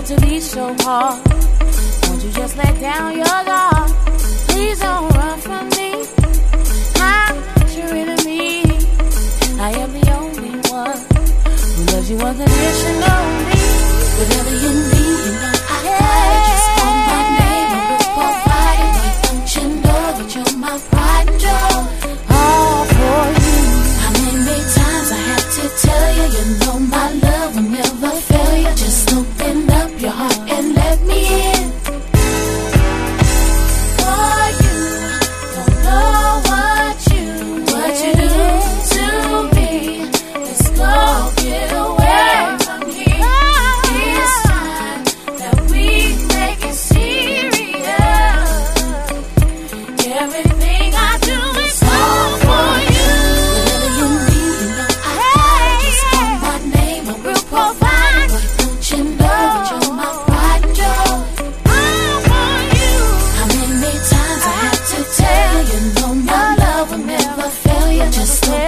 to be so hard. Won't you just let down your guard? Please don't run from me. I'm sure to me, I am the only one who loves you unconditionally. Whatever you need, you know I got it. Just call my name and we'll provide it. Why don't you know that you're my pride and joy? All for you. How many times I have to tell you, you know my love will never fail you. Just open up your heart and let me in. For you, don't know what you do to me. Let's go get away from here. It's time that we make it serious. Everything I do is all for you. Whatever you need, you know I got it. Just call my name and we'll provide. Why don't you know that you're my pride and joy? All for you. How many times I have to tell you, you know my love will never fail you. Just